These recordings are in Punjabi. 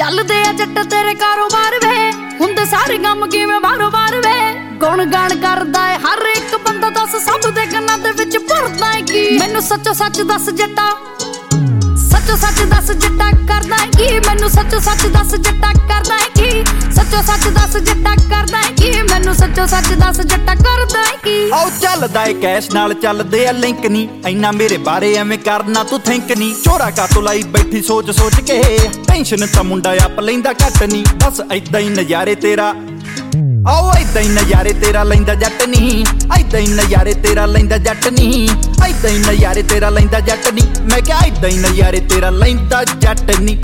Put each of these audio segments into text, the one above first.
ਚੱਲਦੇ ਆ ਜੱਟ ਤੇਰੇ ਕਾਰੋਬਾਰ ਵੇ, ਹੁੰਦੇ ਸਾਰੇ ਕੰਮ ਕਿਵੇਂ ਬਾਰੋ-ਬਾਰ ਵੇ। ਗੁਣ ਗਾਣ ਕਰਦਾ ਏ ਹਰ ਇੱਕ ਬੰਦਾ, ਦੱਸ ਸਭ ਦੇ ਕੰਨਾਂ ਦੇ ਵਿੱਚ ਭਰਦਾ ਏ ਕੀ। ਮੈਨੂੰ ਸੱਚੋ ਸੱਚ ਦੱਸ ਜੱਟਾ, ਸੱਚੋ ਸੱਚ ਦੱਸ ਜੱਟਾ ਕਰਦਾ ਏ ਕੀ। ਮੈਨੂੰ ਸੱਚੋ ਸੱਚ ਦੱਸ ਜੱਟਾ ਕਰਦਾ ਏ ਕੀ। ਸੱਚੋ ਸੱਚ ਦੱਸ ਜੱਟਾ ਕਰਦਾ ਏ ਕੀ। ਮੈਨੂੰ ਸੱਚੋ ਸੱਚ ਦੱਸ ਜੱਟਾ ਕਰਦਾ ਏ ਕੀ। ਆਓ ਚੱਲਦਾ ਏ ਕੈਸ਼ ਨਾਲ ਚੱਲਦੇ ਆ ਲਿੰਕ ਨੀ, ਇੰਨਾ ਮੇਰੇ ਬਾਰੇ ਐਵੇਂ ਕਰਨਾ ਤੂੰ ਥਿੰਕ ਨੀ। ਚੋਰਾ ਕਾਤੋਂ ਲਾਈ ਬੈਠੀ ਸੋਚ ਸੋਚ ਕੇ, ਟੈਨਸ਼ਨ ਤਾਂ ਮੁੰਡਾ ਆਪ ਲੈਂਦਾ ਘੱਟ ਨੀ। ਬਸ ਏਦਾਂ ਹੀ ਨਜ਼ਾਰੇ ਤੇਰਾ, ਆਓ ਏਦਾਂ ਹੀ ਨਜ਼ਾਰੇ ਤੇਰਾ ਲੈਂਦਾ ਜੱਟ ਨੀ। ਏਦਾਂ ਹੀ ਨਜ਼ਾਰੇ ਤੇਰਾ ਲੈਂਦਾ ਜੱਟ ਨੀ। ਏਦਾਂ ਹੀ ਨਜ਼ਾਰੇ ਤੇਰਾ ਲੈਂਦਾ ਜੱਟ ਨੀ। ਮੈਂ ਕਿਹਾ ਏਦਾਂ ਹੀ ਨਜ਼ਾਰੇ ਤੇਰਾ ਲੈਂਦਾ ਜੱਟ ਨੀ।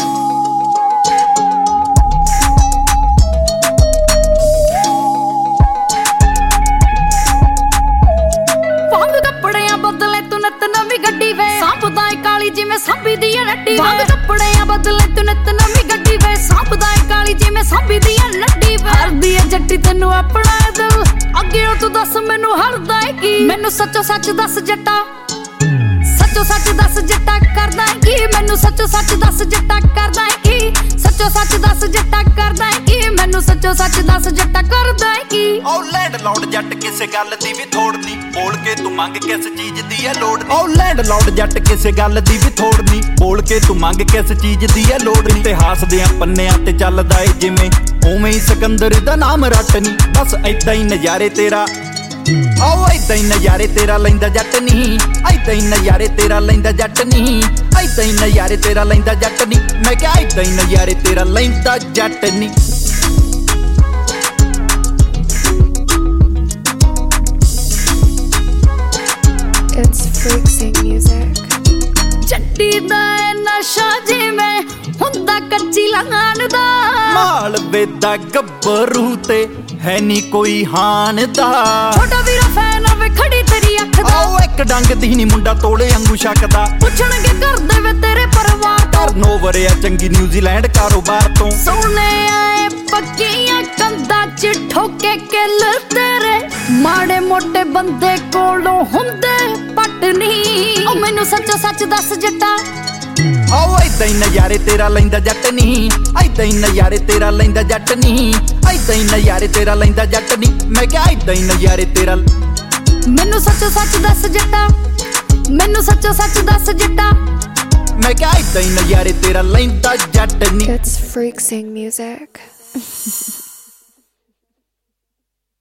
ਵਾਂਗ ਕੱਪੜਿਆਂ ਬਦਲੇ ਤੂੰ ਨਿੱਤ ਨਵੀਂ ਗੱਡੀ ਵੇ, ਸਾਂਭਦਾ ਏ ਕਾਲੀ ਜਿਵੇਂ ਸਾਂਭੀ ਦੀ ਏ ਨੱਡੀ। ਵਾਂਗ ਕੱਪੜਿਆਂ ਬਦਲੇ ਤੂੰ ਨਿੱਤ ਨਵੀਂ ਗੱਡੀ ਵੇ, ਸਾਂਭਦਾ ਏ ਕਾਲੀ ਜਿਵੇਂ ਸਾਂਭੀ ਦੀ ਏ ਨੱਡੀ ਵੇ। ਹਰਦੀ ਏ ਜੱਟੀ ਤੈਨੂੰ ਆਪਣਾ ਦਿਲ, ਅੱਗੇ ਤੂੰ ਦੱਸ ਮੈਨੂੰ ਹਰਦਾ ਏ ਕੀ। ਮੈਨੂੰ ਸੱਚੋ ਸੱਚ ਦੱਸ ਜੱਟਾ, ਸੱਚੋ ਸੱਚ ਦੱਸ ਜੱਟਾ ਕਰਦਾ ਏ ਕੀ। ਮੈਨੂੰ ਸੱਚੋ ਸੱਚ ਦੱਸ ਜੱਟਾ ਕਰਦਾ ਏ ਕੀ। ਸੱਚੋ ਸੱਚ ਦੱਸ ਜੱਟਾ ਕਰਦਾ ਏ ਕੀ। ਮੈਨੂੰ ਸੱਚੋ ਸੱਚ ਦੱਸ ਜੱਟਾ ਕਰਦਾ ਏ ਕੀ। ਓ ਲੈਂਡ ਲੌਂਡ ਜੱਟ ਕਿਸੇ ਗੱਲ ਦੀ ਵੀ ਥੋੜ ਨੀ, ਬੋਲ ਕੇ ਤੂੰ ਮੰਗ ਕਿਸ ਚੀਜ਼ ਦੀ ਐ ਲੋੜ ਨੀ। ਓ ਲੈਂਡ ਲੌਂਡ ਜੱਟ ਕਿਸੇ ਗੱਲ ਦੀ ਵੀ ਥੋੜ ਨੀ, ਬੋਲ ਕੇ ਤੂੰ ਮੰਗ ਕਿਸ ਚੀਜ਼ ਦੀ ਐ ਲੋੜ ਨੀ। ਇਤਿਹਾਸ ਦੇ ਪੰਨਿਆਂ ਤੇ ਚੱਲਦਾ ਏ ਜਿਵੇਂ, ਉਵੇਂ ਹੀ ਸਿਕੰਦਰ ਦਾ ਨਾਮ ਰੱਟ ਨੀ। ਬਸ ਏਦਾਂ ਹੀ ਨਜ਼ਾਰੇ ਤੇਰਾ, ਆਓ ਏਦਾਂ ਹੀ ਨਜ਼ਾਰੇ ਤੇਰਾ ਲੈਂਦਾ ਜੱਟ ਨੀ। ਏਦਾਂ ਹੀ ਨਜ਼ਾਰੇ ਤੇਰਾ ਲੈਂਦਾ ਜੱਟ ਨੀ। ਏਦਾਂ ਹੀ ਨਜ਼ਾਰੇ ਤੇਰਾ ਲੈਂਦਾ ਜੱਟ ਨੀ। ਮੈਂ ਕਿਹਾ ਏਦਾਂ ਹੀ ਨਜ਼ਾਰੇ ਤੇਰਾ ਲੈਂਦਾ ਜੱਟ ਨੀ। It's Freak Sing Music. ਜੱਟੀ ਦਾ ਏ ਨਸ਼ਾ ਜਿਵੇਂ ਹੁੰਦਾ ਕੱਚੀ ਲਾਣ ਦਾ, ਮਾਲਵੇ ਦਾ ਗੱਭਰੂ ਤੇ ਹੈ ਨੀ ਕੋਈ ਹਾਨ ਦਾ। ਛੋਟਾ ਵੀਰਾ ਫੈਨ ਵੇ ਖੜੀ ਤੇਰੀ ਅੱਖ ਦਾ, ਆਓ ਇੱਕ ਡੰਗ ਦੀ ਨੀ ਮੁੰਡਾ ਤੋਲੇ ਅੰਗੂ ਛਕਦਾ। ਪੁੱਛਣਗੇ ਕਰਦੇ ਵੇ ਤੇਰੇ ਪਰਿਵਾਰ ਤੋਂ, ਟਰਨਓਵਰ ਆ ਚੰਗੀ ਨਿਊਜ਼ੀਲੈਂਡ ਕਾਰੋਬਾਰ ਤੋਂ। ਸੁਣਨੇ ਆਏ ਪੱਕੀਆਂ ਕੰਧਾਂ ਚ ਠੋਕੇ ਕਿੱਲ ਤੇਰੇ, ਮਾੜੇ ਮੋਟੇ ਬੰਦੇ ਕੋਲੋਂ ਹੁੰਦੇ ਪੱਟ ਨੀ। ਓ ਮੈਨੂੰ ਸੱਚੋ ਸੱਚ ਦੱਸ ਜੱਟਾ, ਆਓ ਏਦਾਂ ਹੀ ਨਜ਼ਾਰੇ ਤੇਰਾ ਲੈਂਦਾ ਜੱਟ ਨੀ। ਏਦਾਂ ਹੀ ਨਜ਼ਾਰੇ ਤੇਰਾ ਲੈਂਦਾ ਜੱਟ ਨੀ। ਏਦਾਂ ਹੀ ਨਜ਼ਾਰੇ ਤੇਰਾ ਲੈਂਦਾ ਜੱਟ ਨੀ। ਮੈਂ ਕਿਹਾ ਏਦਾਂ ਹੀ ਨਜ਼ਾਰੇ ਤੇਰਾ। ਮੈਨੂੰ ਸੱਚੋ ਸੱਚ ਦੱਸ ਜੱਟਾ, ਮੈਨੂੰ ਸੱਚੋ ਸੱਚ ਦੱਸ ਜੱਟਾ। ਮੈਂ ਕਿਹਾ ਏਦਾਂ ਹੀ ਨਜ਼ਾਰੇ ਤੇਰਾ ਲੈਂਦਾ ਜੱਟ ਨੀ। It's Freak Sing Music.